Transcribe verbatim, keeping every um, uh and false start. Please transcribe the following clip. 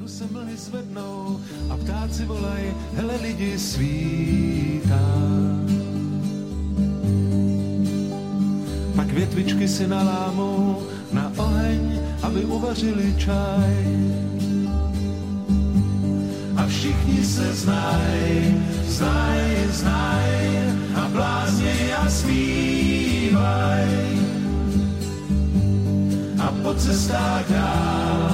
najednou se mlhy zvednou a ptáci volaj, hele lidi, svítá. Pak větvičky si nalámou na oheň, aby uvařili čaj. A všichni se znají, znají, znají a blázněj a zpívaj. A po cestách dál